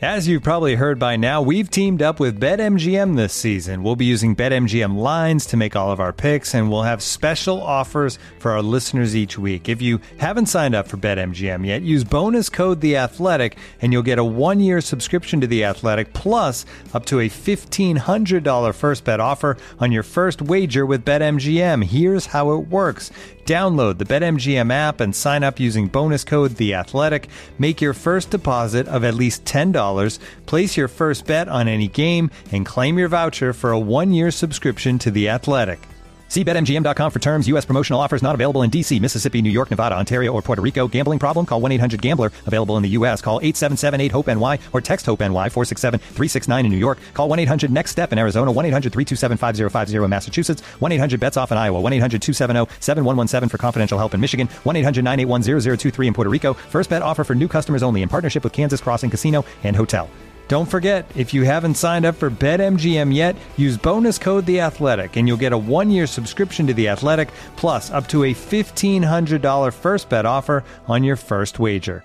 As you've probably heard by now, we've teamed up with BetMGM this season. We'll be using BetMGM lines to make all of our picks, and we'll have special offers for our listeners each week. If you haven't signed up for BetMGM yet, use bonus code The Athletic, and you'll get a 1-year subscription to The Athletic, plus up to a $1,500 first bet offer on your first wager with BetMGM. Here's how it works. Download the BetMGM app and sign up using bonus code The Athletic. Make your first deposit of at least $10. Place your first bet on any game and claim your voucher for a 1-year subscription to The Athletic. See BetMGM.com for terms. U.S. promotional offers not available in D.C., Mississippi, New York, Nevada, Ontario, or Puerto Rico. Gambling problem? Call 1-800-GAMBLER. Available in the U.S. Call 877-8-HOPE-NY or text HOPE-NY 467-369 in New York. Call 1-800-NEXT-STEP in Arizona. 1-800-327-5050 in Massachusetts. 1-800-BETS-OFF in Iowa. 1-800-270-7117 for confidential help in Michigan. 1-800-981-0023 in Puerto Rico. First bet offer for new customers only in partnership with Kansas Crossing Casino and Hotel. Don't forget, if you haven't signed up for BetMGM yet, use bonus code The Athletic, and you'll get a 1-year subscription to The Athletic, plus up to a $1,500 first bet offer on your first wager.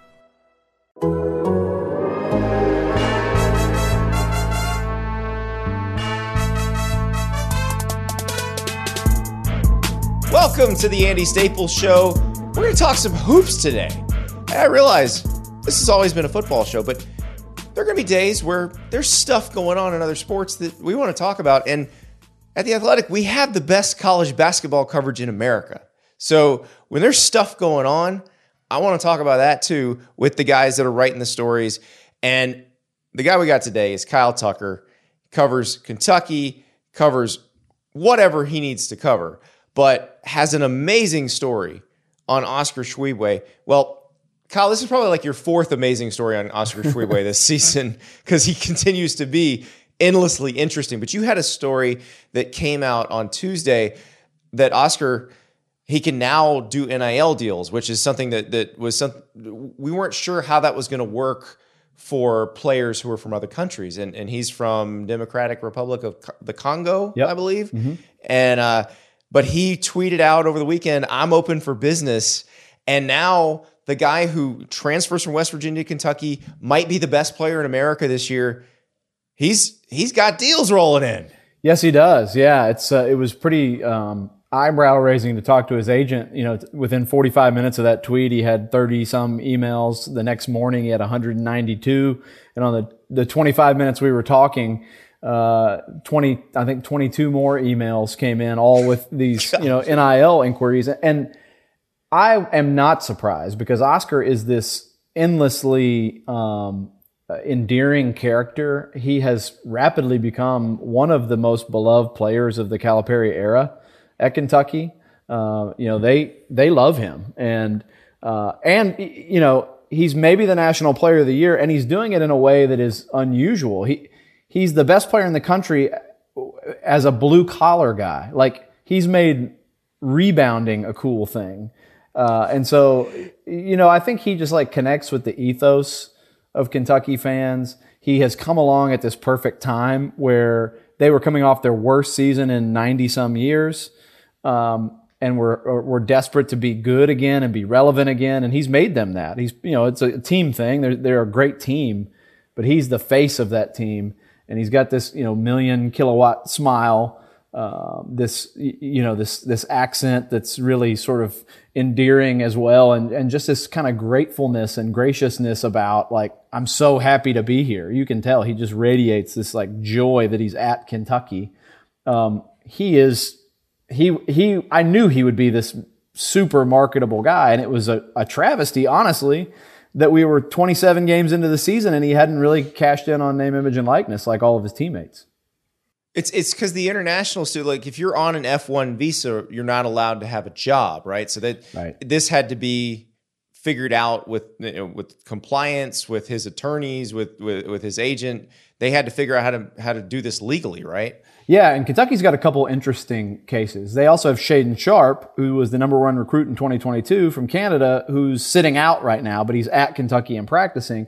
Welcome to the Andy Staples Show. We're going to talk some hoops today. I realize this has always been a football show, but there are going to be days where there's stuff going on in other sports that we want to talk about. And at The Athletic, we have the best college basketball coverage in America. So when there's stuff going on, I want to talk about that too with the guys that are writing the stories. And the guy we got today is Kyle Tucker. He covers Kentucky, covers whatever he needs to cover, but has an amazing story on Oscar Tshiebwe. Well, Kyle, this is probably like your fourth amazing story on Oscar Tshiebwe this season because he continues to be endlessly interesting. But you had a story that came out on Tuesday that Oscar, he can now do NIL deals, which is something that was something we weren't sure how that was going to work for players who are from other countries. And he's from Democratic Republic of the Congo, yep. I believe. Mm-hmm. And but he tweeted out over the weekend, "I'm open for business." And now the guy who transfers from West Virginia to Kentucky might be the best player in America this year. He's got deals rolling in. Yes, he does. Yeah, it was pretty eyebrow raising to talk to his agent. You know, within 45 minutes of that tweet, he had 30 some emails. The next morning, he had 192. And on the 25 minutes we were talking, 22 more emails came in, all with these NIL inquiries. And I am not surprised because Oscar is this endlessly endearing character. He has rapidly become one of the most beloved players of the Calipari era at Kentucky. They love him, and he's maybe the national player of the year, and he's doing it in a way that is unusual. He's the best player in the country as a blue collar guy. Like, he's made rebounding a cool thing. And so, I think he just connects with the ethos of Kentucky fans. He has come along at this perfect time where they were coming off their worst season in 90 some years. And we're desperate to be good again and be relevant again. And he's made them that. It's a team thing. They're a great team, but he's the face of that team. And he's got this, million kilowatt smile, this accent that's really sort of endearing as well. And just this kind of gratefulness and graciousness about I'm so happy to be here. You can tell he just radiates this joy that he's at Kentucky. I knew he would be this super marketable guy. And it was a travesty, honestly, that we were 27 games into the season and he hadn't really cashed in on name, image, and likeness like all of his teammates. It's because the international student, if you're on an F1 visa, you're not allowed to have a job, right? So this had to be figured out with compliance, with his attorneys, with his agent. They had to figure out how to do this legally, right? Yeah, and Kentucky's got a couple interesting cases. They also have Shaedon Sharpe, who was the number one recruit in 2022 from Canada, who's sitting out right now, but he's at Kentucky and practicing.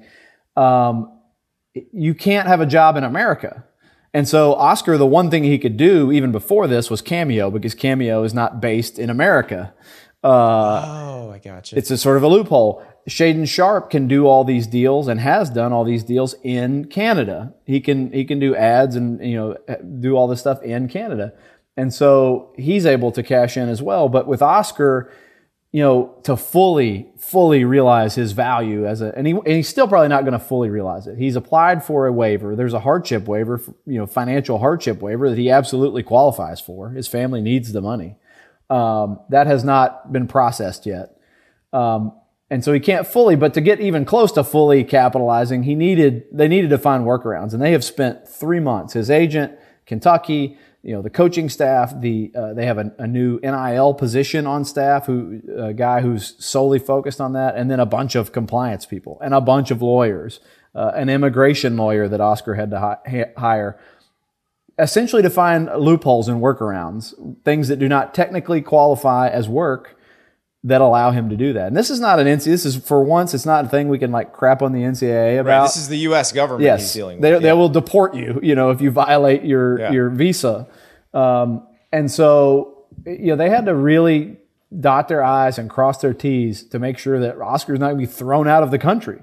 You can't have a job in America. And so Oscar, the one thing he could do even before this was Cameo, because Cameo is not based in America. I gotcha. It's a sort of a loophole. Shaden Sharp can do all these deals and has done all these deals in Canada. He can do ads and do all this stuff in Canada, and so he's able to cash in as well. But with Oscar, to fully realize his value and he's still probably not going to fully realize it. He's applied for a waiver. There's a hardship waiver, financial hardship waiver that he absolutely qualifies for. His family needs the money. That has not been processed yet. And so he can't fully, but to get even close to fully capitalizing, they needed to find workarounds, and they have spent 3 months. His agent, Kentucky, the coaching staff, they have a new NIL position on staff, a guy who's solely focused on that, and then a bunch of compliance people and a bunch of lawyers, an immigration lawyer that Oscar had to hire, essentially to find loopholes and workarounds, things that do not technically qualify as work that allow him to do that. And this is not an NCAA. This is, for once, it's not a thing we can crap on the NCAA about. Right, this is the U.S. government he's dealing with. They will deport you, if you violate your visa. And so, they had to really dot their I's and cross their T's to make sure that Oscar's not going to be thrown out of the country.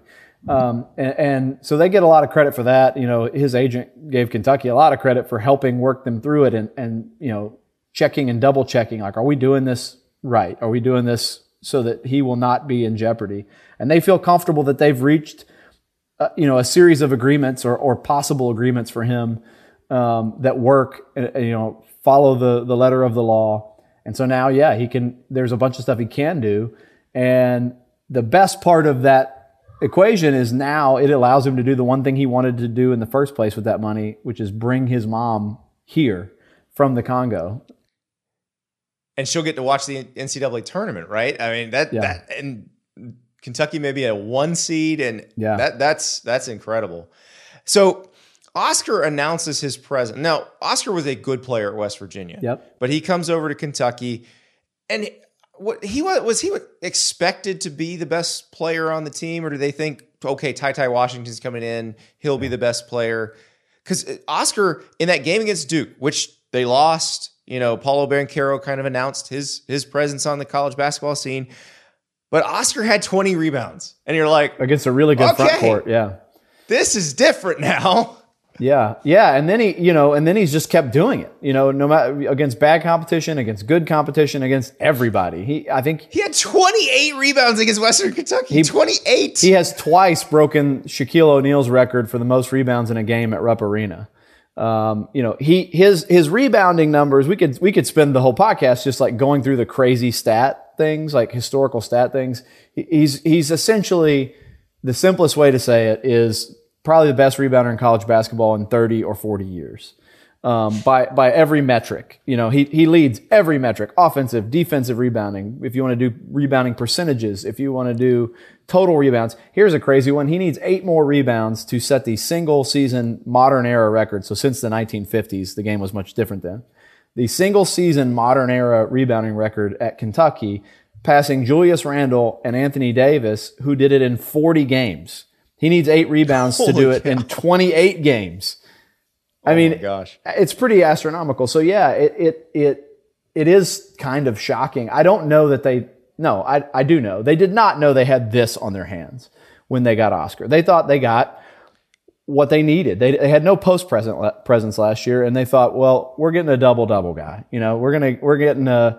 And so they get a lot of credit for that. His agent gave Kentucky a lot of credit for helping work them through it and checking and double checking, are we doing this right? Are we doing this so that he will not be in jeopardy? And they feel comfortable that they've reached, a series of agreements or possible agreements for him that work, follow the letter of the law. And so now, there's a bunch of stuff he can do. And the best part of that equation is now it allows him to do the one thing he wanted to do in the first place with that money, which is bring his mom here from the Congo. And she'll get to watch the NCAA tournament, right? I mean, that and Kentucky may be a 1 seed, and that's incredible. So Oscar announces his presence. Now, Oscar was a good player at West Virginia, but he comes over to Kentucky, and was he expected to be the best player on the team, or do they think, okay, Ty Washington's coming in, he'll be the best player? Because Oscar in that game against Duke, which they lost. Paulo Banchero kind of announced his presence on the college basketball scene. But Oscar had 20 rebounds. And you're like, against a really good front court. Yeah. This is different now. Yeah. Yeah. And then he's just kept doing it, no matter against bad competition, against good competition, against everybody. He had 28 rebounds against Western Kentucky. 28. He has twice broken Shaquille O'Neal's record for the most rebounds in a game at Rupp Arena. His rebounding numbers, we could spend the whole podcast just going through the crazy stat things, historical stat things. He's essentially, the simplest way to say it is probably the best rebounder in college basketball in 30 or 40 years. By every metric, he leads every metric: offensive, defensive rebounding. If you want to do rebounding percentages, if you want to do total rebounds, here's a crazy one. He needs 8 more rebounds to set the single season modern era record. So since the 1950s, the game was much different then. The single season modern era rebounding record at Kentucky, passing Julius Randle and Anthony Davis, who did it in 40 games. He needs 8 rebounds to do it in 28 games. I mean, gosh, it's pretty astronomical. So it is kind of shocking. I don't know that I do know. They did not know they had this on their hands when they got Oscar. They thought they got what they needed. They had no post presence last year, and they thought, well, we're getting a double guy. We're getting a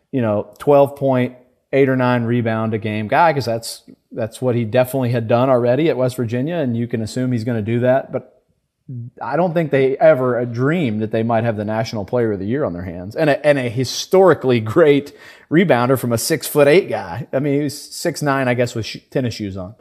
12.8 or 9 rebound a game guy, because that's what he definitely had done already at West Virginia, and you can assume he's going to do that. But I don't think they ever dreamed that they might have the National Player of the Year on their hands, and a historically great rebounder from a 6'8" guy. I mean, he was 6'9", I guess, with tennis shoes on.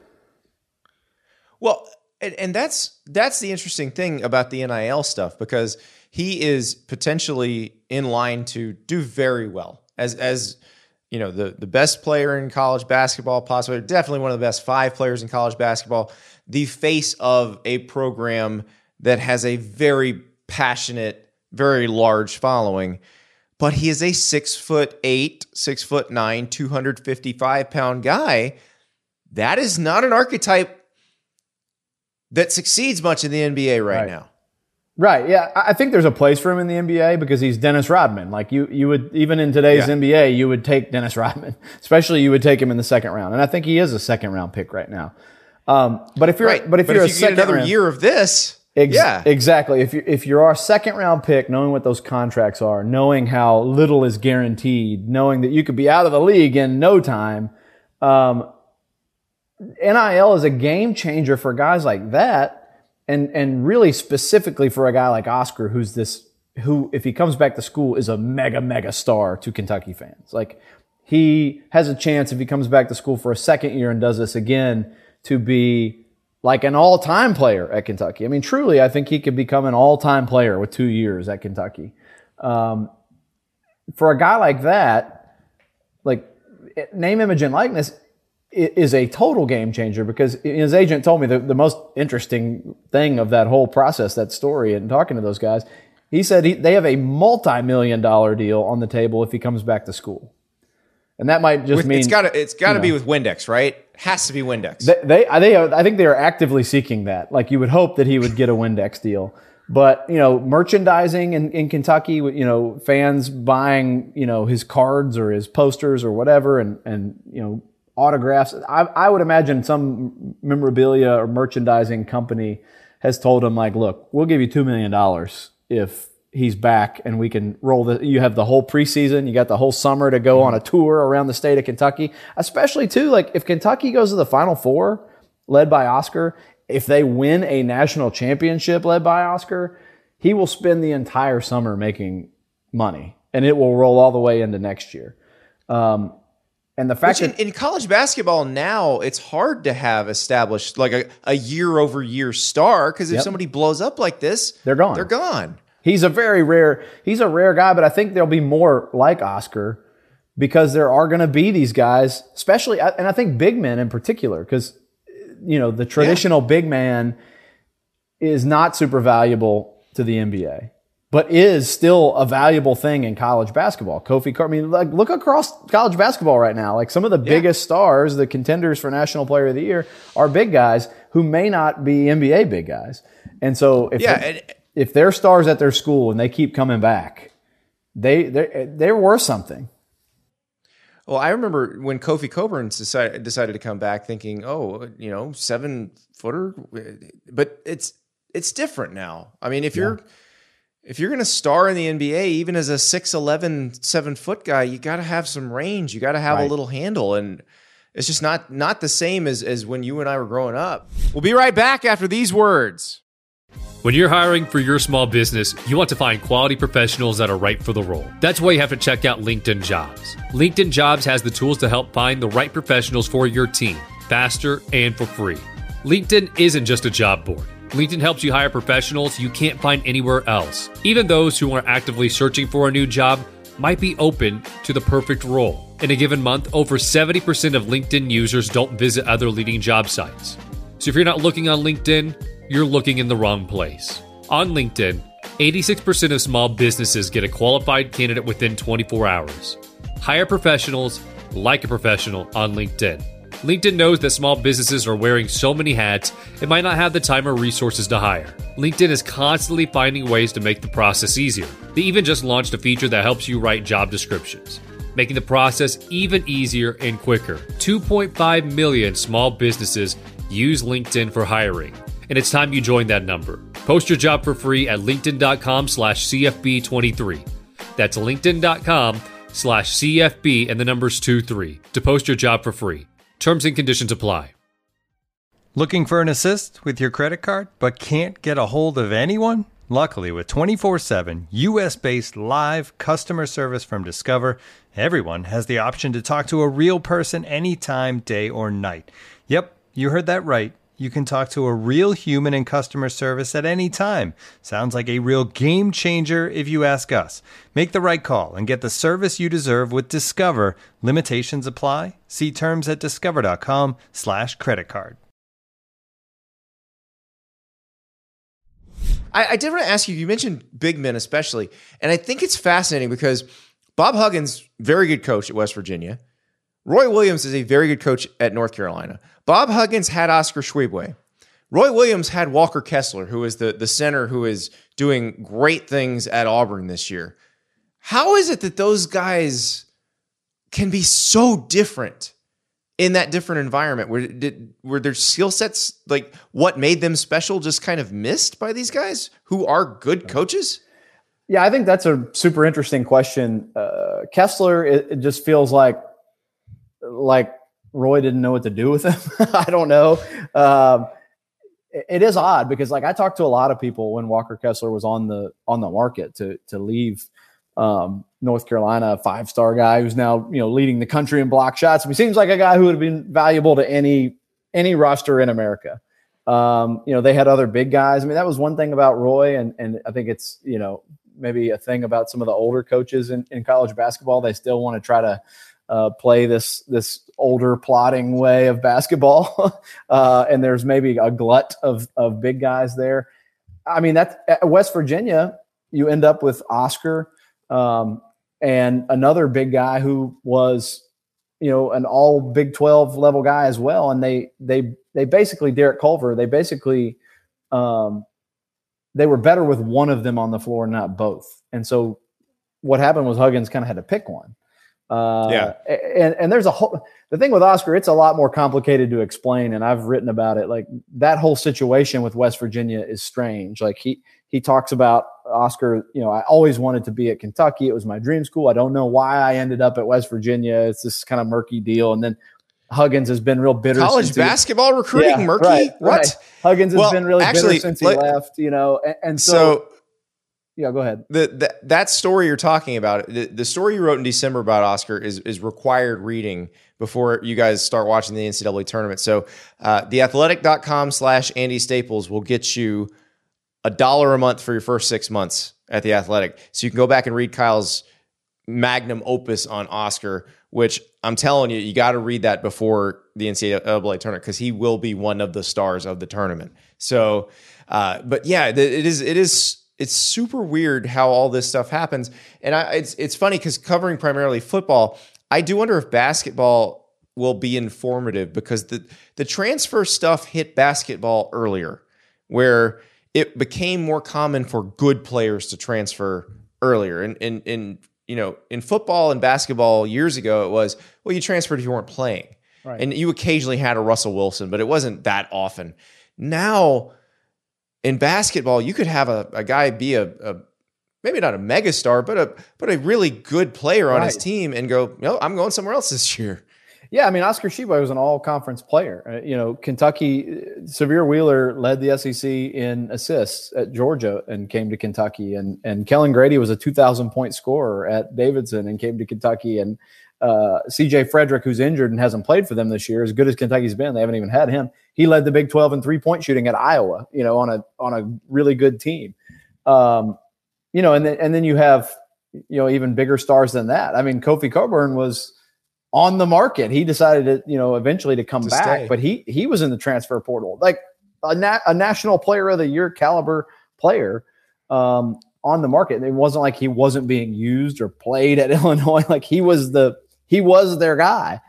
Well, and that's the interesting thing about the NIL stuff, because he is potentially in line to do very well as the best player in college basketball, possibly definitely one of the best 5 players in college basketball, the face of a program that has a very passionate, very large following, but he is a 6'8", 6'9", 255-pound guy. That is not an archetype that succeeds much in the NBA right now. Right. Yeah. I think there's a place for him in the NBA because he's Dennis Rodman. Like you would, even in today's NBA, you would take Dennis Rodman, especially you would take him in the second round. And I think he is a second round pick right now. But if you're, right. but if you're a get second another round, year of this, exactly. If you're our second round pick, knowing what those contracts are, knowing how little is guaranteed, knowing that you could be out of the league in no time, NIL is a game changer for guys like that. And really specifically for a guy like Oscar, who, if he comes back to school, is a mega star to Kentucky fans. Like, he has a chance, if he comes back to school for a second year and does this again, to be like an all-time player at Kentucky. I mean, truly, I think he could become an all-time player with 2 years at Kentucky. For a guy like that, like, name, image, and likeness is a total game changer, because his agent told me the most interesting thing of that whole process, that story, and talking to those guys, he said they have a multi-million-dollar deal on the table if he comes back to school. And that might just mean... It's got to be with Windex, right? Has to be Windex. I think they are actively seeking that. Like, you would hope that he would get a Windex deal. But, merchandising in Kentucky, fans buying, his cards or his posters or whatever, and autographs. I would imagine some memorabilia or merchandising company has told him, like, look, we'll give you $2 million if he's back and we can roll you have the whole preseason, you got the whole summer to go on a tour around the state of Kentucky, especially too, like, if Kentucky goes to the Final Four led by Oscar, if they win a national championship led by Oscar, he will spend the entire summer making money, and it will roll all the way into next year. And the fact that in college basketball now, it's hard to have established like a year-over-year star, because if somebody blows up like this, they're gone. They're gone. He's a rare guy, but I think there'll be more like Oscar, because there are going to be these guys, especially, and I think big men in particular, because the traditional big man is not super valuable to the NBA, but is still a valuable thing in college basketball. Kofi Cockburn, I mean, like, look across college basketball right now. Like, some of the biggest stars, the contenders for National Player of the Year, are big guys who may not be NBA big guys. And so if they're stars at their school and they keep coming back, they're worth something. Well, I remember when Kofi Cockburn decided to come back, thinking, 7-footer, but it's different now. I mean, if you're going to star in the NBA, even as a 6'11", 7-foot guy, you got to have some range. You got to have a little handle, and it's just not the same as when you and I were growing up. We'll be right back after these words. When you're hiring for your small business, you want to find quality professionals that are right for the role. That's why you have to check out LinkedIn Jobs. LinkedIn Jobs has the tools to help find the right professionals for your team, faster and for free. LinkedIn isn't just a job board. LinkedIn helps you hire professionals you can't find anywhere else. Even those who are actively searching for a new job might be open to the perfect role. In a given month, over 70% of LinkedIn users don't visit other leading job sites. So if you're not looking on LinkedIn, you're looking in the wrong place. On LinkedIn, 86% of small businesses get a qualified candidate within 24 hours. Hire professionals like a professional on LinkedIn. LinkedIn knows that small businesses are wearing so many hats, it might not have the time or resources to hire. LinkedIn is constantly finding ways to make the process easier. They even just launched a feature that helps you write job descriptions, making the process even easier and quicker. 2.5 million small businesses use LinkedIn for hiring, and it's time you join that number. Post your job for free at linkedin.com/CFB23. That's linkedin.com/CFB and the numbers 23 to post your job for free. Terms and conditions apply. Looking for an assist with your credit card but can't get a hold of anyone? Luckily, with 24/7 U.S.-based live customer service from Discover, everyone has the option to talk to a real person anytime, day or night. Yep, you heard that right. You can talk to a real human in customer service at any time. Sounds like a real game changer if you ask us. Make the right call and get the service you deserve with Discover. Limitations apply. See terms at discover.com/creditcard. I did want to ask you, you mentioned big men especially, and I think it's fascinating because Bob Huggins, very good coach at West Virginia. Roy Williams is a very good coach at North Carolina. Bob Huggins had Oscar Tshiebwe. Roy Williams had Walker Kessler, who is the center who is doing great things at Auburn this year. How is it that those guys can be so different in that different environment? Were their skill sets, like what made them special, just kind of missed by these guys who are good coaches? Yeah, I think that's a super interesting question. Kessler, it just feels like Roy didn't know what to do with him. I don't know. It is odd because like I talked to a lot of people when Walker Kessler was on the market to leave North Carolina, a 5-star guy who's now, leading the country in block shots. He seems like a guy who would have been valuable to any roster in America. They had other big guys. I mean, that was one thing about Roy, and I think it's, maybe a thing about some of the older coaches in college basketball. They still want to try to play this older plotting way of basketball. And there's maybe a glut of big guys there. I mean, that's at West Virginia, you end up with Oscar and another big guy who was, an all Big 12 level guy as well. And they basically, Derek Culver, they basically, they were better with one of them on the floor, not both. And so what happened was Huggins kind of had to pick one. And there's the thing with Oscar, it's a lot more complicated to explain. And I've written about it. Like that whole situation with West Virginia is strange. Like he talks about Oscar, I always wanted to be at Kentucky. It was my dream school. I don't know why I ended up at West Virginia. It's this kind of murky deal. And then Huggins has been real bitter. College basketball recruiting, murky? Right, what? Right. Huggins has been really bitter since he left, and so yeah, go ahead. That story you're talking about, the story you wrote in December about Oscar is required reading before you guys start watching the NCAA tournament. So theathletic.com/Andy Staples will get you $1 a month for your first 6 months at The Athletic. So you can go back and read Kyle's magnum opus on Oscar, which I'm telling you got to read that before the NCAA tournament because he will be one of the stars of the tournament. So, but yeah, it's super weird how all this stuff happens. And it's funny because covering primarily football, I do wonder if basketball will be informative because the transfer stuff hit basketball earlier, where it became more common for good players to transfer earlier. And in football and basketball years ago, it was, well, you transferred if you weren't playing. Right. And you occasionally had a Russell Wilson, but it wasn't that often. Now, in basketball, you could have a guy be a maybe not a megastar, but a really good player on his team and go, I'm going somewhere else this year. Yeah, I mean, Oscar Tshiebwe was an all-conference player. Kentucky, Severe Wheeler led the SEC in assists at Georgia and came to Kentucky. And Kellen Grady was a 2,000-point scorer at Davidson and came to Kentucky. And C.J. Frederick, who's injured and hasn't played for them this year, as good as Kentucky's been, they haven't even had him. He led the Big 12 in three-point shooting at Iowa, on a really good team. And then you have, even bigger stars than that. I mean, Kofi Cockburn was on the market. He decided to, eventually to come back, stay. But he was in the transfer portal, like a national player of the year caliber player on the market. It wasn't like he wasn't being used or played at Illinois. Like he was their guy.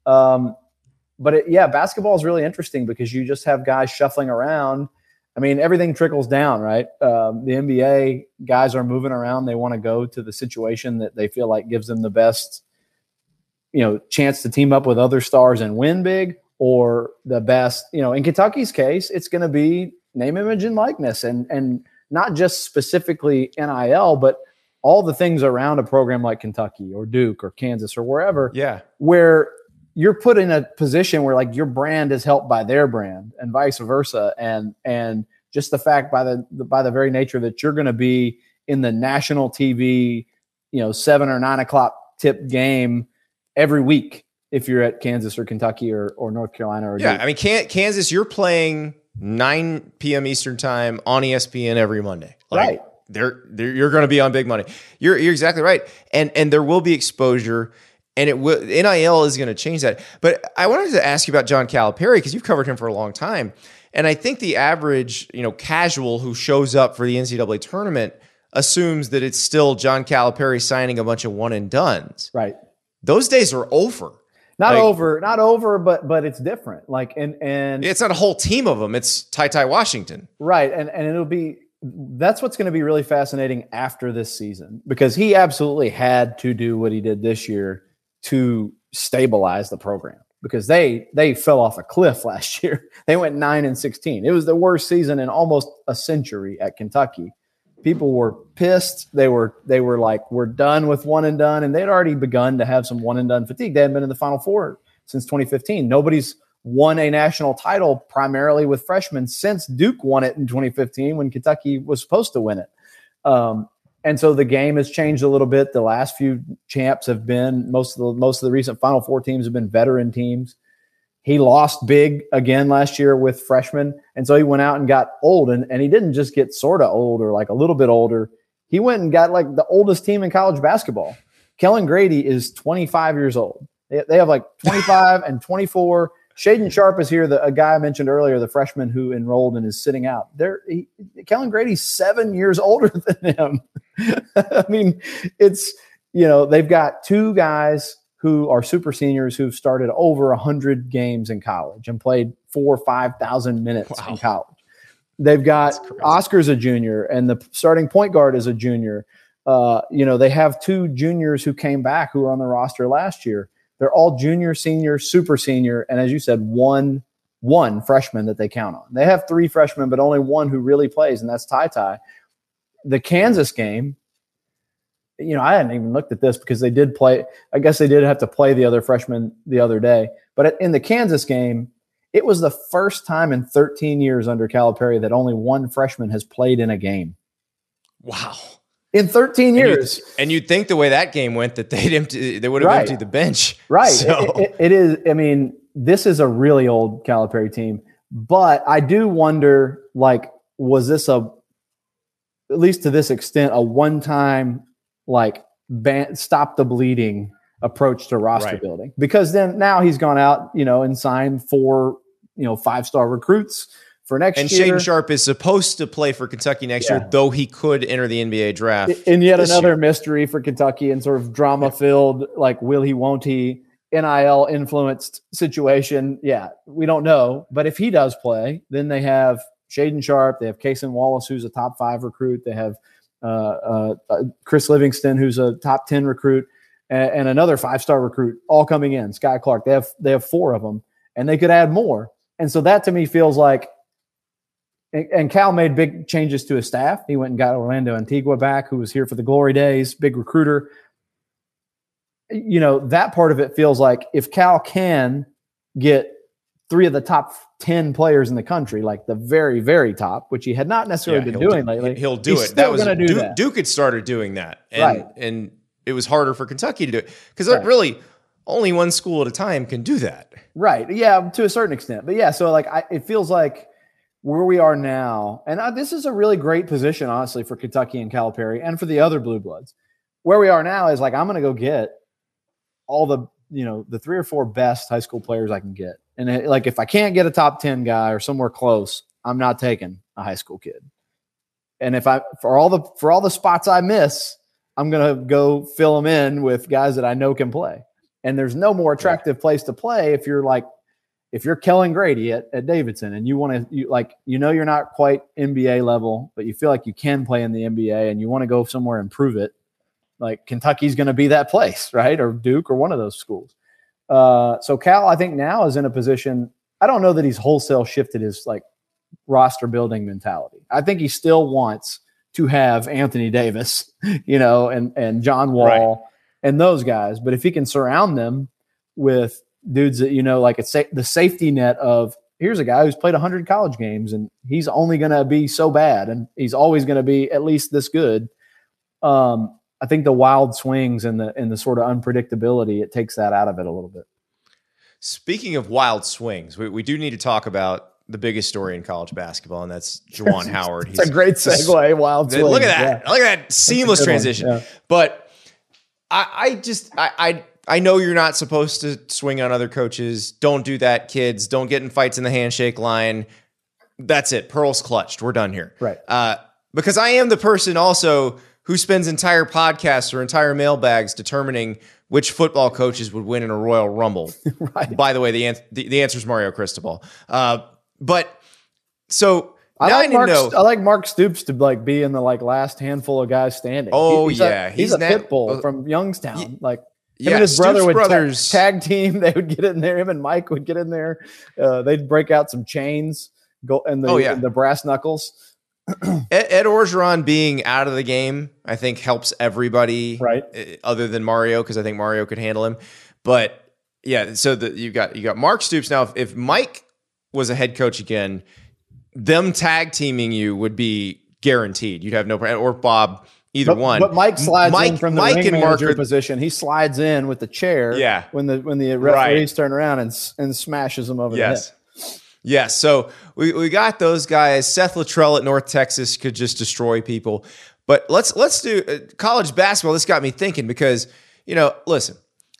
But basketball is really interesting because you just have guys shuffling around. I mean, everything trickles down, right? The NBA guys are moving around. They want to go to the situation that they feel like gives them the best, chance to team up with other stars and win big, or the best, in Kentucky's case, it's going to be name, image, and likeness, and not just specifically NIL, but all the things around a program like Kentucky or Duke or Kansas or wherever, where you're put in a position where like your brand is helped by their brand and vice versa. And just the fact by the very nature that you're going to be in the national TV, 7 or 9 o'clock tip game every week if you're at Kansas or Kentucky or North Carolina. Or Duke. I mean, Kansas, you're playing 9 p.m. Eastern time on ESPN every Monday. Right. You're going to be on big money. You're exactly right. And there will be exposure, and NIL is going to change that. But I wanted to ask you about John Calipari because you've covered him for a long time. And I think the average, casual who shows up for the NCAA tournament assumes that it's still John Calipari signing a bunch of one and dones. Right. Those days are over. Not over, but it's different. Like, and it's not a whole team of them. It's Ty Washington. Right. And that's what's going to be really fascinating after this season, because he absolutely had to do what he did this year to stabilize the program, because they fell off a cliff last year. They went 9-16. It was the worst season in almost a century at Kentucky. People were pissed. They were like, we're done with one and done. And they'd already begun to have some one and done fatigue. They hadn't been in the Final Four since 2015. Nobody's won a national title primarily with freshmen since Duke won it in 2015 when Kentucky was supposed to win it. And so the game has changed a little bit. The last few champs have been, most of the recent Final Four teams have been veteran teams. He lost big again last year with freshmen. And so he went out and got old, and he didn't just get sort of old or like a little bit older. He went and got like the oldest team in college basketball. Kellen Grady is 25 years old. They have like 25 and 24. Shaden Sharp is here, a guy I mentioned earlier, the freshman who enrolled and is sitting out. Kellen Grady's 7 years older than him. I mean, they've got two guys who are super seniors who've started over 100 games in college and played 4,000 or 5,000 minutes in college. They've got Oscar's a junior, and the starting point guard is a junior. They have two juniors who came back who were on the roster last year. They're all junior, senior, super senior, and as you said, one freshman that they count on. They have three freshmen, but only one who really plays, and that's Ty. The Kansas game, I hadn't even looked at this because they did play. I guess they did have to play the other freshman the other day. But in the Kansas game, it was the first time in 13 years under Calipari that only one freshman has played in a game. Wow. In 13 years. And you'd think the way that game went that they would have emptied the bench. Right. So. It is. I mean, this is a really old Calipari team. But I do wonder, like, was this at least to this extent, a one-time, like, stop the bleeding approach to roster building? Because then now he's gone out, and signed 4, 5-star recruits for next year. And Shaden Sharp is supposed to play for Kentucky next year, though he could enter the NBA draft. And yet another mystery for Kentucky and sort of drama-filled, like, will he, won't he, NIL-influenced situation. Yeah, we don't know. But if he does play, then they have Shaden Sharp, they have Cason Wallace, who's a top 5 recruit, they have Chris Livingston, who's a top 10 recruit, and another 5-star recruit, all coming in. Sky Clark. They have 4 of them, and they could add more. And so that to me feels like, and Cal made big changes to his staff. He went and got Orlando Antigua back, who was here for the glory days, big recruiter. That part of it feels like if Cal can get 3 of the top 10 players in the country, like the very, very top, which he had not necessarily been doing lately. He'll do it. That was Duke had started doing that. And it was harder for Kentucky to do it because really only one school at a time can do that. Right. Yeah, to a certain extent. But yeah, so it feels like where we are now, and this is a really great position, honestly, for Kentucky and Calipari and for the other Blue Bloods. Where we are now is like, I'm going to go get all the 3 or 4 best high school players I can get. And if I can't get a top 10 guy or somewhere close, I'm not taking a high school kid. And for all the spots I miss, I'm going to go fill them in with guys that I know can play. And there's no more attractive place to play if you're Kellen Grady at Davidson and you're not quite NBA level, but you feel like you can play in the NBA and you want to go somewhere and prove it. Like Kentucky's going to be that place, right? Or Duke or one of those schools. So Cal, I think now is in a position. I don't know that he's wholesale shifted his roster building mentality. I think he still wants to have Anthony Davis, and John Wall and those guys. But if he can surround them with dudes that, the safety net of, here's a guy who's played 100 college games and he's only going to be so bad and he's always going to be at least this good. I think the wild swings and the sort of unpredictability, it takes that out of it a little bit. Speaking of wild swings, we do need to talk about the biggest story in college basketball, and that's Juwan Howard. It's a great segue, wild swings. Look at that. Yeah. Look at that seamless transition. Yeah. But I know you're not supposed to swing on other coaches. Don't do that, kids. Don't get in fights in the handshake line. That's it. Pearl's clutched. We're done here. Right. Because I am the person also who spends entire podcasts or entire mailbags determining which football coaches would win in a Royal Rumble. Right. By the way, the answer is Mario Cristobal. But so I now like I need to know. I like Mark Stoops to like be in the like last handful of guys standing. Oh, he's yeah. he's a pit bull from Youngstown. Him and his Stoops brother would brothers. tag team. They would get in there. Him and Mike would get in there. They'd break out some chains, and the brass knuckles. Ed Orgeron being out of the game, I think, helps everybody, right? Other than Mario, because I think Mario could handle him. But yeah, so you got Mark Stoops now. If Mike was a head coach again, them tag teaming you would be guaranteed. You'd have no problem, or Bob, either one. But Mike slides in from the ring manager position. He slides in with the chair. Yeah. When the referees turn around and smashes them over the head. Yes, so we got those guys. Seth Luttrell at North Texas could just destroy people. But let's do college basketball. This got me thinking because, listen,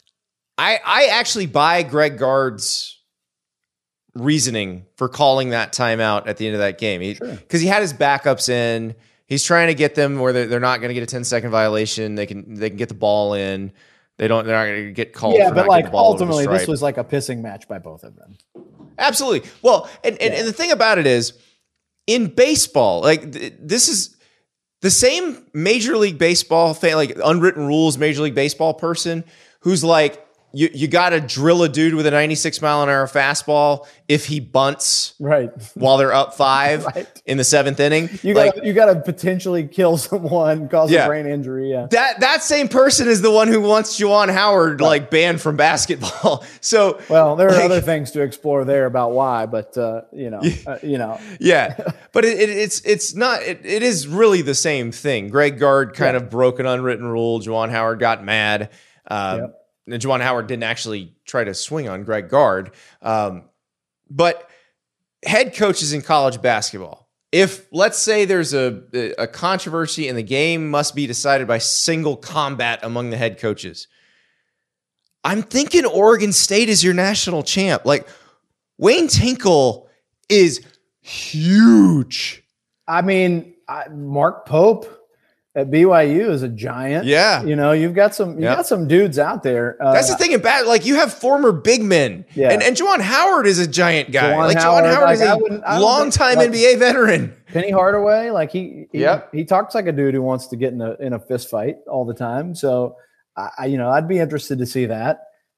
I actually buy Greg Gard's reasoning for calling that timeout at the end of that game. Because he had his backups in. He's trying to get them where they're not going to get a 10-second violation. They can get the ball in. They're not going to get called. Yeah, but like ultimately, this was like a pissing match by both of them. Absolutely. Well, and the thing about it is, in baseball, like this is the same Major League Baseball fan, like unwritten rules Major League Baseball person who's like, you got to drill a dude with a 96-mile-an-hour fastball if he bunts while they're up 5 in the 7th inning. You got to potentially kill someone, cause a brain injury. Yeah, that same person is the one who wants Juwan Howard like banned from basketball. So well, there are other things to explore there about why, but yeah. But it's not. It is really the same thing. Greg Gard kind of broke an unwritten rule. Juwan Howard got mad. And Juwan Howard didn't actually try to swing on Greg Gard. But head coaches in college basketball, if let's say there's a controversy and the game must be decided by single combat among the head coaches, I'm thinking Oregon State is your national champ. Like Wayne Tinkle is huge. I mean, Mark Pope at BYU is a giant. Yeah. You've got some dudes out there. That's the thing about like you have former big men. Yeah. And Juwan Howard is a giant guy. Juwan Howard is a longtime NBA veteran. Penny Hardaway, like he talks like a dude who wants to get in a fist fight all the time. So I'd be interested to see that.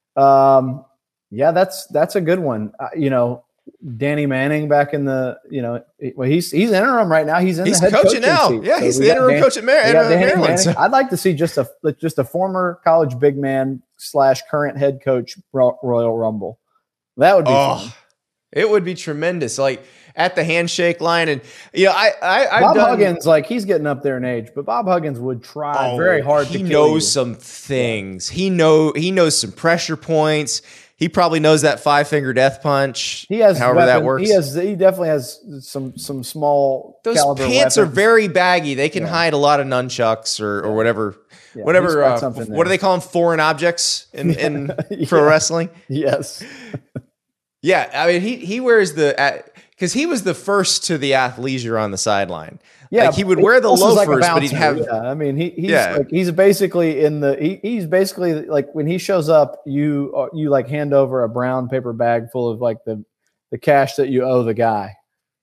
That's a good one. Danny Manning back in the, he's interim right now. He's the head coaching now. Seat. Yeah, he's the interim coach at Maryland. I'd like to see just a former college big man / current head coach Royal Rumble. That would be fun. It would be tremendous. Like at the handshake line, and Bob Huggins, like he's getting up there in age, but Bob Huggins would try very hard to kill you. He knows some things. He knows some pressure points. He probably knows that 5-finger death punch. He has however that works. He definitely has some small. Those pants weapons. Are very baggy. They can hide a lot of nunchucks or whatever. Yeah, what do they call them? Foreign objects in pro wrestling. Yes. Yeah, I mean he wears because he was the first to the athleisure on the sideline. Yeah, like he would wear the loafers, but he'd have. Yeah, I mean he's basically he's basically like when he shows up, you like hand over a brown paper bag full of like the cash that you owe the guy.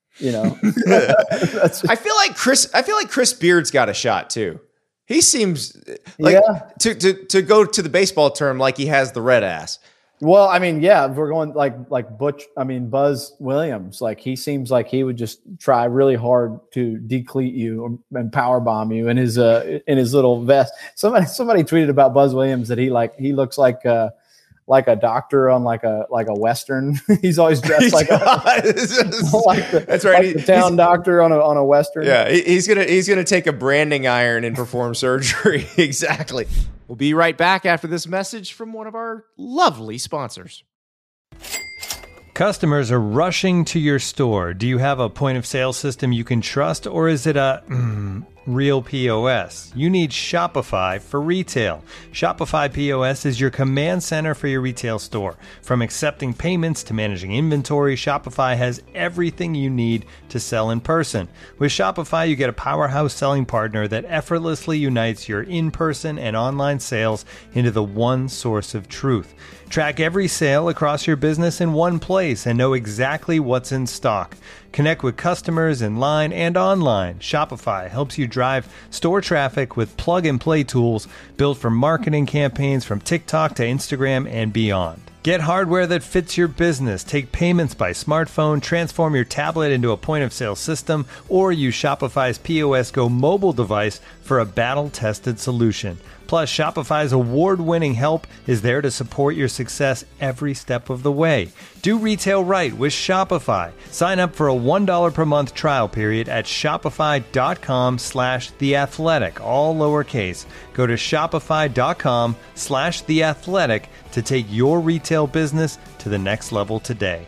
I feel like Chris Beard's got a shot too. He seems like to go to the baseball term like he has the red ass. Well, I mean, yeah, if we're going like Butch. I mean, Buzz Williams. Like he seems like he would just try really hard to decleat you and power bomb you in his little vest. Somebody tweeted about Buzz Williams that he looks like a doctor on like a Western. He's always dressed like that's right. Like the town doctor on a Western. Yeah, he's gonna take a branding iron and perform surgery. Exactly. We'll be right back after this message from one of our lovely sponsors. Customers are rushing to your store. Do you have a point of sale system you can trust, or is it a real POS. You need Shopify for retail. Shopify POS is your command center for your retail store. From accepting payments to managing inventory, Shopify has everything you need to sell in person. With Shopify, you get a powerhouse selling partner that effortlessly unites your in-person and online sales into the one source of truth. Track every sale across your business in one place and know exactly what's in stock. Connect with customers in line and online. Shopify helps you drive store traffic with plug-and-play tools built for marketing campaigns from TikTok to Instagram and beyond. Get hardware that fits your business. Take payments by smartphone, transform your tablet into a point-of-sale system, or use Shopify's POS Go mobile device for a battle-tested solution. Plus, Shopify's award-winning help is there to support your success every step of the way. Do retail right with Shopify. Sign up for a $1 per month trial period at shopify.com/theathletic, all lowercase. Go to shopify.com/theathletic to take your retail business to the next level today.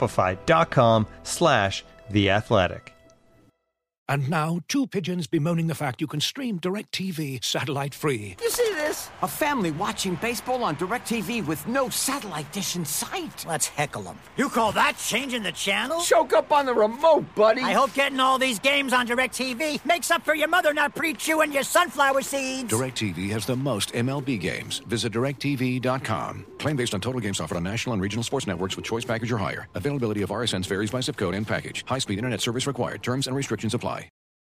Shopify.com/theathletic. And now, two pigeons bemoaning the fact you can stream DirecTV satellite-free. You see this? A family watching baseball on DirecTV with no satellite dish in sight. Let's heckle them. You call that changing the channel? Choke up on the remote, buddy. I hope getting all these games on DirecTV makes up for your mother not pre-chewing your sunflower seeds. DirecTV has the most MLB games. Visit DirecTV.com. Claim based on total games offered on national and regional sports networks with choice package or higher. Availability of RSNs varies by zip code and package. High-speed internet service required. Terms and restrictions apply.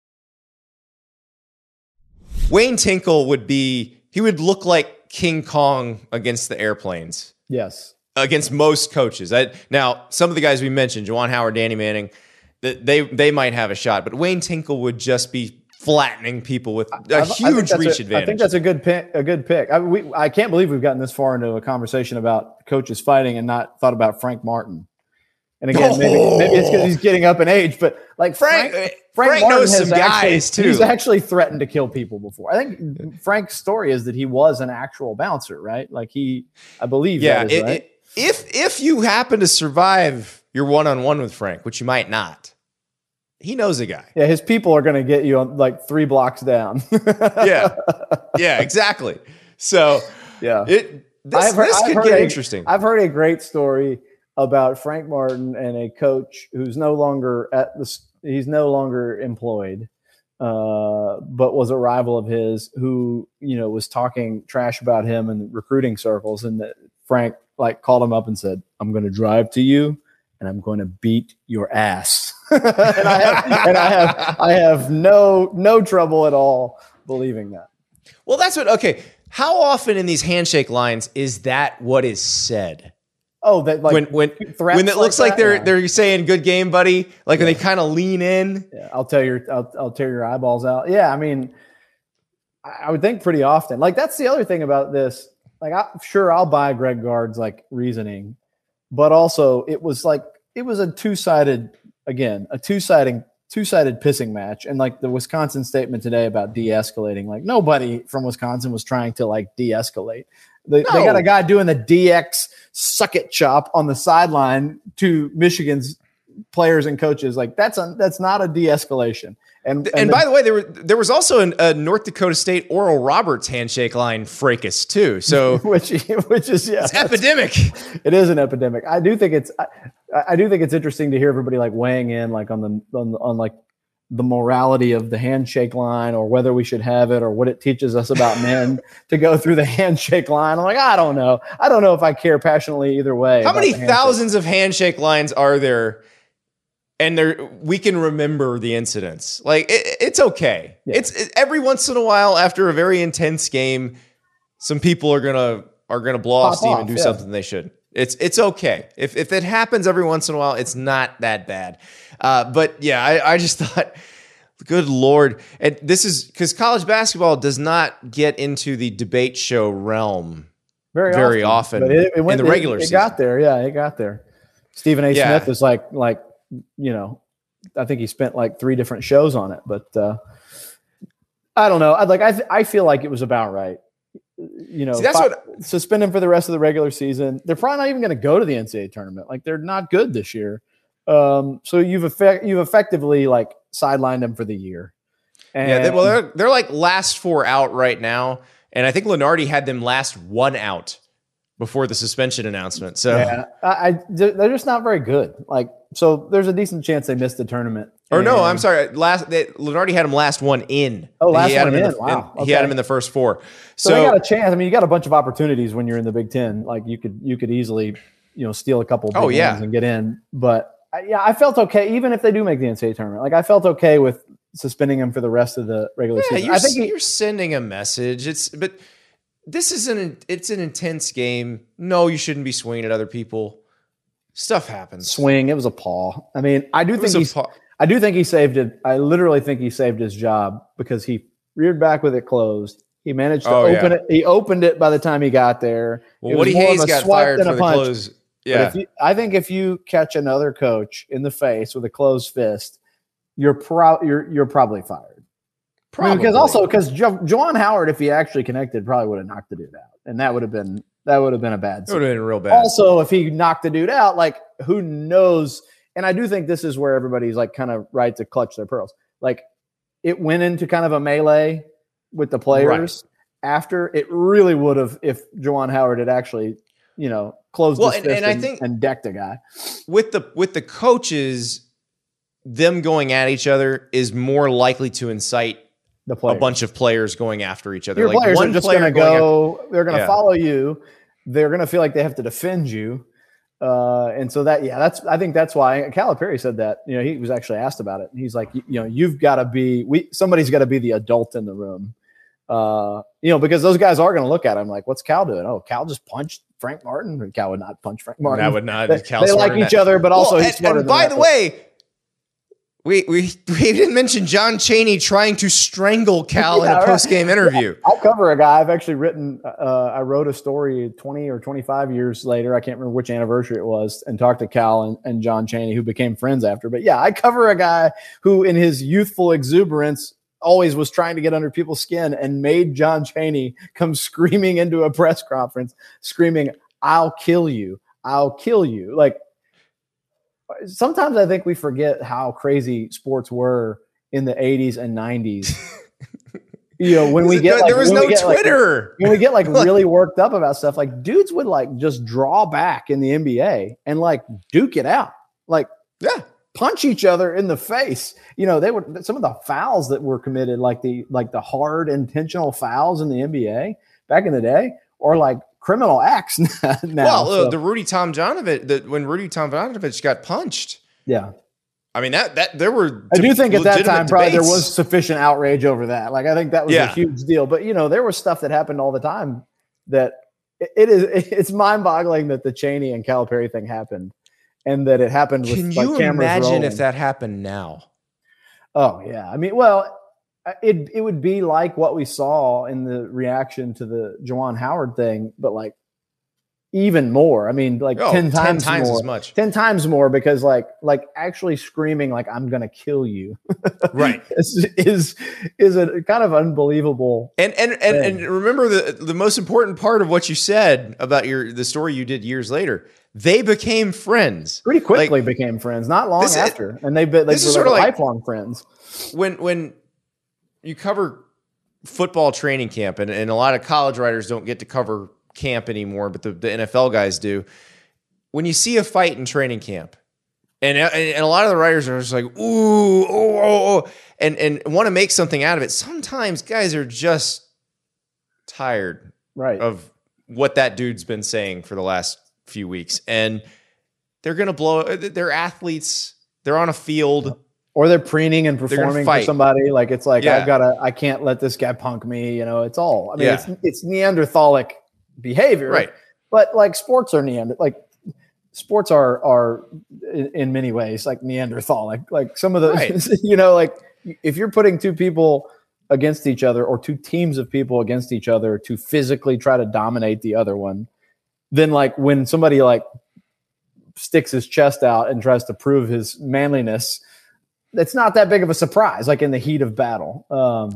Wayne Tinkle would look like King Kong against the airplanes. Yes. Against most coaches. Now, some of the guys we mentioned, Juwan Howard, Danny Manning, they might have a shot, but Wayne Tinkle would just be flattening people with a huge reach advantage. I think that's a good pick. I can't believe we've gotten this far into a conversation about coaches fighting and not thought about Frank Martin. And again, maybe it's because he's getting up in age, but like Frank Martin knows some guys too. He's actually threatened to kill people before. I think Frank's story is that he was an actual bouncer, right? Like I believe that is right. If you happen to survive your one-on-one with Frank, which you might not, he knows a guy. Yeah, his people are going to get you on like 3 blocks down. Yeah, exactly. So yeah, this could get interesting. I've heard a great story about Frank Martin and a coach who's no longer he's no longer employed, but was a rival of his who, was talking trash about him in recruiting circles. And that Frank called him up and said, "I'm going to drive to you and I'm going to beat your ass." and I have no trouble at all believing that. Well, okay. How often in these handshake lines is that what is said? Oh, that when it looks like they're saying "good game, buddy," when they kind of lean in. Yeah, I'll tear your eyeballs out. Yeah, I mean, I would think pretty often. That's the other thing about this. I'll buy Greg Gard's reasoning, but also it was a two-sided pissing match, and the Wisconsin statement today about de-escalating. Nobody from Wisconsin was trying to de-escalate. They got a guy doing the DX suck it chop on the sideline to Michigan's players and coaches. That's not a de-escalation. And by the way, there was also a North Dakota State Oral Roberts handshake line fracas too. So which is it's epidemic. It is an epidemic. I do think it's interesting to hear everybody weighing in on the morality of the handshake line, or whether we should have it, or what it teaches us about men to go through the handshake line. I'm I don't know. I don't know if I care passionately either way. How many thousands of handshake lines are there? And we can remember the incidents. It's okay. Yeah. It's every once in a while after a very intense game, some people are gonna blow off steam and do something they shouldn't. It's okay. If it happens every once in a while, it's not that bad. But yeah, I just thought, good Lord. And this is because college basketball does not get into the debate show realm very often but it in the regular season. It got there. Yeah, it got there. Stephen A. Smith is I think he spent 3 different shows on it, but I don't know. I feel like it was about right. Suspend him for the rest of the regular season. They're probably not even going to go to the NCAA tournament. They're not good this year. So you've effectively sidelined him for the year. And they're like last 4 out right now, and I think Lunardi had them last 1 out before the suspension announcement. So they're just not very good. Like, so there's a decent chance they missed the tournament. Or no, I'm sorry. Lunardi had him last 1 in. Oh, last he had one him in. Wow. He had him in the first 4. So they got a chance. I mean, you got a bunch of opportunities when you're in the Big Ten. Like you could easily, steal a couple of big wins and get in. But I felt okay, even if they do make the NCAA tournament. Like I felt okay with suspending him for the rest of the regular season. I think you're sending a message. But this isn't. It's an intense game. No, you shouldn't be swinging at other people. Stuff happens. Swing. It was a paw. I mean, I do think he saved it. I literally think he saved his job because he reared back with it closed. He managed to open it. He opened it by the time he got there. Well, Woody Hayes got fired for the close. Yeah. I think if you catch another coach in the face with a closed fist, you're probably fired. Probably. Because Juwan Howard, if he actually connected, probably would have knocked the dude out, and that would have been a bad. It would have been real bad. Also, if he knocked the dude out, like who knows? And I do think this is where everybody's like kind of right to clutch their pearls. Like it went into kind of a melee with the players after. It really would have if Juwan Howard had actually, closed his fist and decked a guy. With the coaches, them going at each other is more likely to incite a bunch of players going after each other. Your players are just going to go. They're going to follow you. They're going to feel like they have to defend you. And so I think that's why Calipari said that. He was actually asked about it. And he's like, you've got to be. Somebody's got to be the adult in the room. Because those guys are going to look at him like, what's Cal doing? Oh, Cal just punched Frank Martin. Or Cal would not punch Frank Martin. That would not. They like each other, but also he's smarter. And by the way. We didn't mention John Chaney trying to strangle Cal in a post-game interview. I'll cover a guy. I've actually written I wrote a story 20 or 25 years later. I can't remember which anniversary it was, and talked to Cal and John Chaney, who became friends after. But yeah, I cover a guy who in his youthful exuberance always was trying to get under people's skin and made John Chaney come screaming into a press conference, screaming, "I'll kill you. I'll kill you." Like, sometimes I think we forget how crazy sports were in the 80s and 90s. When we get there was no Twitter. When we get like really worked up about stuff, like dudes would like just draw back in the NBA and like duke it out, like punch each other in the face. They would some of the fouls that were committed, like the hard intentional fouls in the NBA back in the day, or like criminal acts now. Well, the Rudy Tomjanovich, when Rudy Tomjanovich got punched. Yeah. I mean, that there were. I do think at that time probably there was sufficient outrage over that. Like, I think that was a huge deal. But there was stuff that happened all the time that it's mind-boggling that the Chaney and Calipari thing happened, and that it happened with cameras rolling. Can you imagine if that happened now? Oh yeah, I mean, well, it would be like what we saw in the reaction to the Juwan Howard thing, but like even more. I mean, like 10 times more. As much. 10 times more, because like actually screaming like I'm gonna kill you, right? is a kind of unbelievable. And remember the most important part of what you said about the story you did years later. They became friends pretty quickly. Became friends not long after, and they were sort of lifelong friends. When you cover football training camp, and a lot of college writers don't get to cover camp anymore, but the NFL guys do. When you see a fight in training camp, and a lot of the writers are just like, ooh, oh, and want to make something out of it. Sometimes guys are just tired of what that dude's been saying for the last few weeks, and they're going to blow. They're athletes. They're on a field. Or they're preening and performing for somebody. Like, it's like, I can't let this guy punk me. It's all, I mean, it's Neanderthalic behavior, right? But like sports are sports are in many ways like Neanderthalic. Like some of the, like if you're putting two people against each other, or two teams of people against each other to physically try to dominate the other one, then like when somebody like sticks his chest out and tries to prove his manliness, it's not that big of a surprise, like in the heat of battle.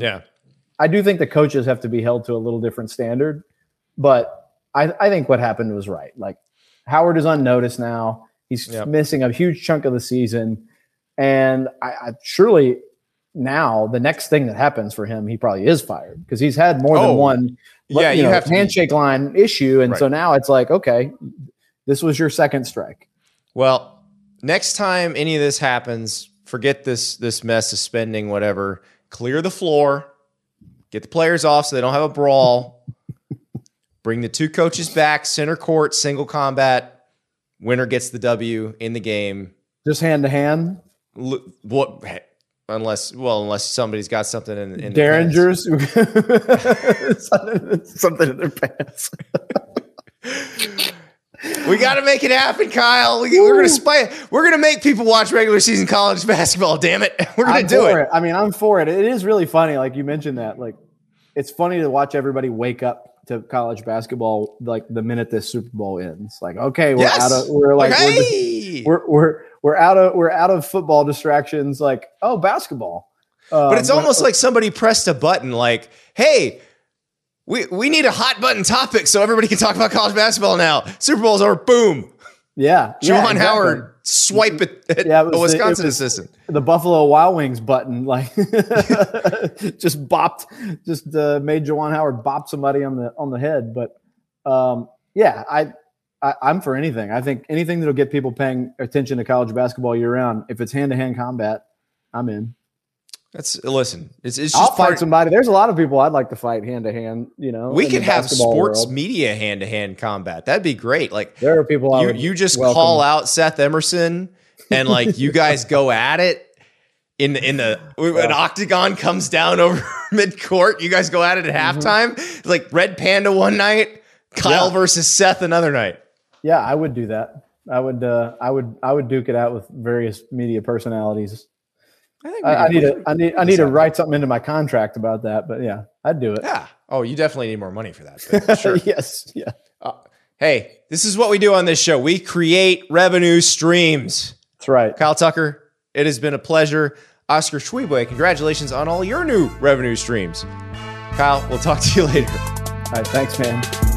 I do think the coaches have to be held to a little different standard, but I think what happened was right. Like, Howard is unnoticed now. He's missing a huge chunk of the season. And I surely now the next thing that happens for him, he probably is fired because he's had more than one you have handshake line issue. And so now it's like, okay, this was your second strike. Well, next time any of this happens, forget this mess of spending, whatever. Clear the floor, get the players off so they don't have a brawl. Bring the two coaches back, center court, single combat. Winner gets the W in the game. Just hand to hand. What? Unless somebody's got something in Derringers, something in their pants. We got to make it happen, Kyle. We're gonna make people watch regular season college basketball. Damn it, we're gonna do it. I mean, I'm for it. It is really funny, like you mentioned that. Like, it's funny to watch everybody wake up to college basketball like the minute this Super Bowl ends. Like, okay, we're out of football distractions. Like, oh, basketball. But it's almost like somebody pressed a button. Like, hey, we need a hot button topic so everybody can talk about college basketball now. Super Bowl's over. Boom. Yeah. Juwan Howard swipe it at a Wisconsin assistant. The Buffalo Wild Wings button, like just made Juwan Howard bop somebody on the head. But I'm for anything. I think anything that'll get people paying attention to college basketball year round. If it's hand-to-hand combat, I'm in. It's just I'll fight somebody. There's a lot of people I'd like to fight hand-to-hand. We could have sports media hand-to-hand combat. That'd be great. Like, there are people you just call out Seth Emerson and like you guys go at it in an octagon comes down over mid-court. You guys go at it at halftime. Like Red Panda one night, Kyle versus Seth another night. Yeah, I would do that. I would duke it out with various media personalities. I need to write something into my contract about that, but yeah, I'd do it. Yeah. Oh, you definitely need more money for that. Sure. Yes. Yeah. Hey, this is what we do on this show. We create revenue streams. That's right. Kyle Tucker, it has been a pleasure. Oscar Schwebe, congratulations on all your new revenue streams. Kyle, we'll talk to you later. All right. Thanks, man.